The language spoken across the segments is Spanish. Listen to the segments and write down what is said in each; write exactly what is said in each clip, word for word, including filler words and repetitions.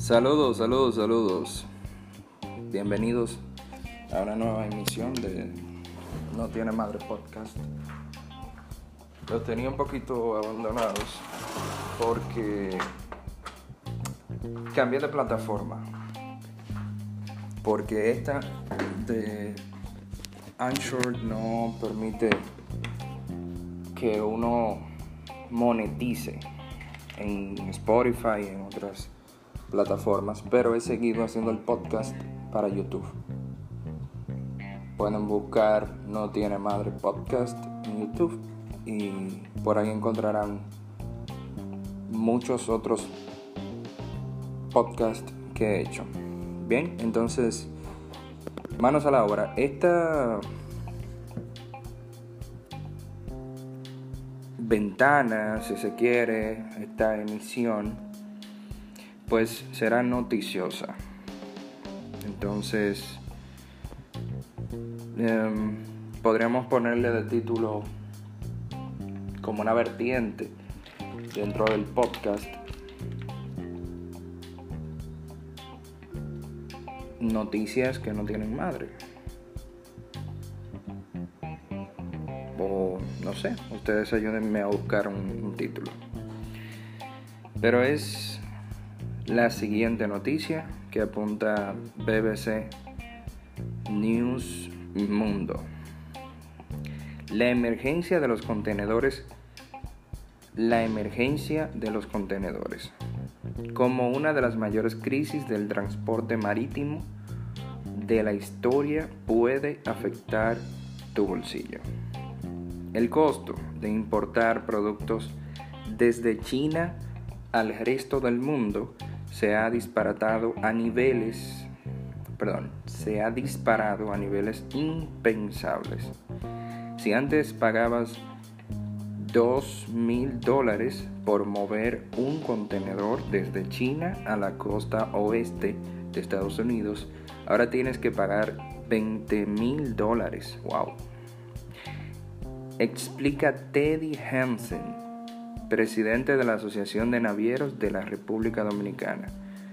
Saludos, saludos, saludos. Bienvenidos a una nueva emisión de No Tiene Madre Podcast. Los tenía un poquito abandonados porque cambié de plataforma. Porque esta de Anchor no permite que uno monetice en Spotify y en otras plataformas, pero he seguido haciendo el podcast para YouTube. Pueden buscar No Tiene Madre Podcast en YouTube y por ahí encontrarán muchos otros podcasts que he hecho. Bien, entonces manos a la obra. Esta ventana, si se quiere, esta emisión pues será noticiosa. Entonces eh, podríamos ponerle de título como una vertiente dentro del podcast: noticias que no tienen madre. O no sé, ustedes ayúdenme a buscar un, un título. Pero es la siguiente noticia que apunta B B C News Mundo. La emergencia de los contenedores. La emergencia de los contenedores. Como una de las mayores crisis del transporte marítimo de la historia, puede afectar tu bolsillo. El costo de importar productos desde China al resto del mundo se ha disparado a niveles, perdón, se ha disparado a niveles impensables. Si antes pagabas dos mil dólares por mover un contenedor desde China a la costa oeste de Estados Unidos, ahora tienes que pagar veinte mil dólares. Wow. Explica Teddy Hansen, presidente de la Asociación de Navieros de la República Dominicana.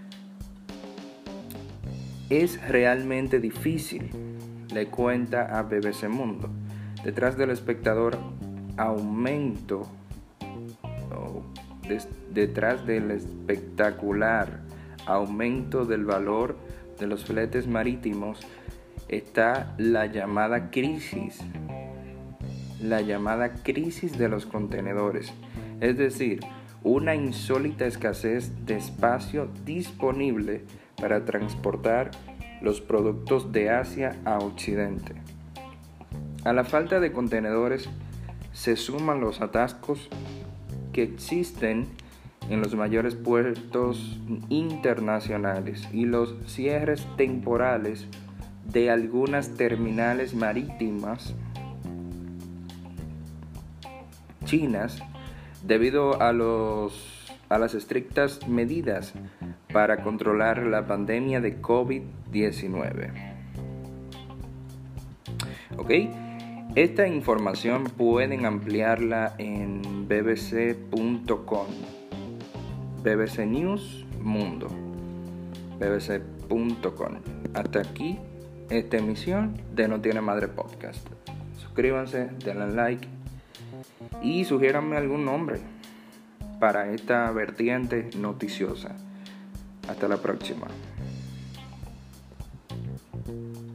Es realmente difícil, le cuenta a B B C Mundo. Detrás del espectador aumento, oh, des, detrás del espectacular aumento del valor de los fletes marítimos está la llamada crisis, la llamada crisis de los contenedores. Es decir, una insólita escasez de espacio disponible para transportar los productos de Asia a Occidente. A la falta de contenedores se suman los atascos que existen en los mayores puertos internacionales y los cierres temporales de algunas terminales marítimas chinas, debido a, los, a las estrictas medidas para controlar la pandemia de covid diecinueve. ¿Ok? Esta información pueden ampliarla en b b c punto com, B B C News Mundo, b b c punto com. Hasta aquí esta emisión de No Tiene Madre Podcast. Suscríbanse, denle like y sugiéranme algún nombre para esta vertiente noticiosa. Hasta la próxima.